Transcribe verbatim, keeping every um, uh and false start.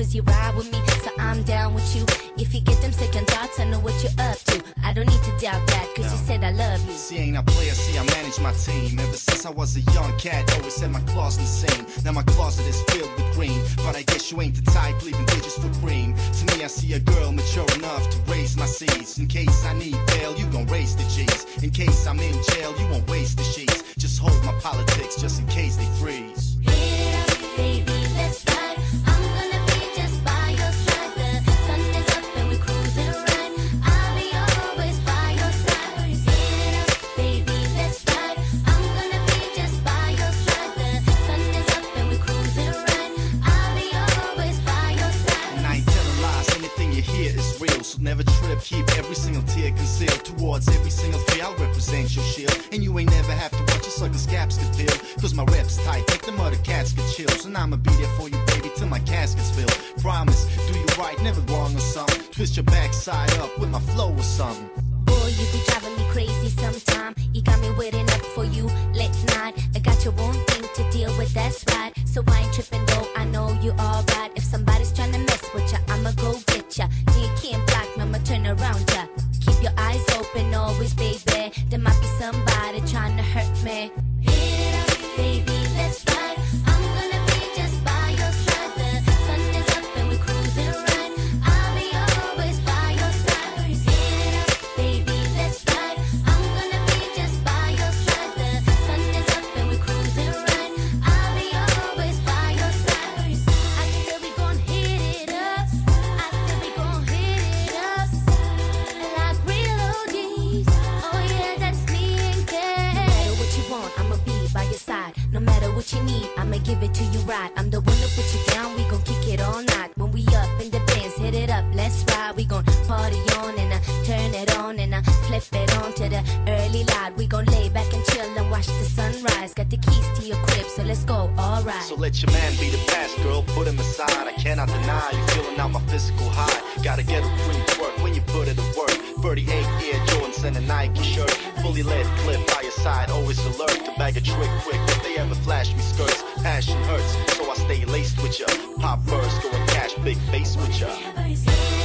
cause you ride with me, so I'm down with you. If you get them second thoughts, I know what you're up to. I don't need to doubt that, cause no. you said I love you. See, ain't I player, see, I manage my team. Ever since I was a young cat, always had my claws in the same. Now my closet is filled with green, but I guess you ain't the type leaving digits for cream. To me, I see a girl mature enough to raise my seeds. In case I need bail, you gon' raise the G's. In case I'm in jail, you won't waste the sheets. Just hold my politics just in case they freeze. Hit it up, baby, let's ride. I'm gonna be just by your side. The sun is up and we're cruising right. I'll be always by your side. Hit it up, baby, let's ride. I'm gonna be just by your side. The sun is up and we're cruising right. I'll be always by your side. And I ain't telling lies, anything you hear is real. So never trip, keep every single tear concealed. Towards every single fear, I'll represent your shield. And you ain't never have to watch us like the scabs get peeled. Cause my rep's tight, like them other cats get chills. And I'ma be there for you, baby, till my casket's filled. Promise, do you right, never wrong or something. Twist your backside up with my flow or something. Boy, you be driving me crazy sometime. You got me waiting up for you late night. I got your own thing to deal with, that's right. So I ain't tripping though, I know you alright. If somebody's trying to mess with ya, I'ma go get ya. You can't block me, I'ma turn around ya. Keep your eyes open always, baby. There might be somebody trying to hurt me. Hit it up, baby, let's ride. I'm gonna be just by your side. The sun is up and we're cruising right. I'll be always by your side. Hit it up, baby, let's ride. I'm gonna be just by your side. The sun is up and we're cruising right. I'll be always by your side. I said we gon' hit it up. I said we gon' hit it up. Like real O Gs. Oh yeah, that's me and Kay. No matter what you want, I'ma be by your side. No matter what you need, I'ma give it to you right. I'm the one to put you down, we gon' kick it all night. When we up in the Benz, hit it up, let's ride. We gon' party on and I turn it on and I flip it on to the early light. We gon' lay back and chill and watch the sunrise. Got the keys to your crib, so let's go, alright. So let your man be the best, girl, put him aside. I cannot deny you feeling out my physical high. Gotta get it when you work, when you put it to work. thirty-eight Air Jordans and a Nike shirt. Fully lit, clip by your side, always alert to bag a trick quick if they ever flash me skirts. Passion hurts, so I stay laced with ya. Pop first, go and cash, big face with ya.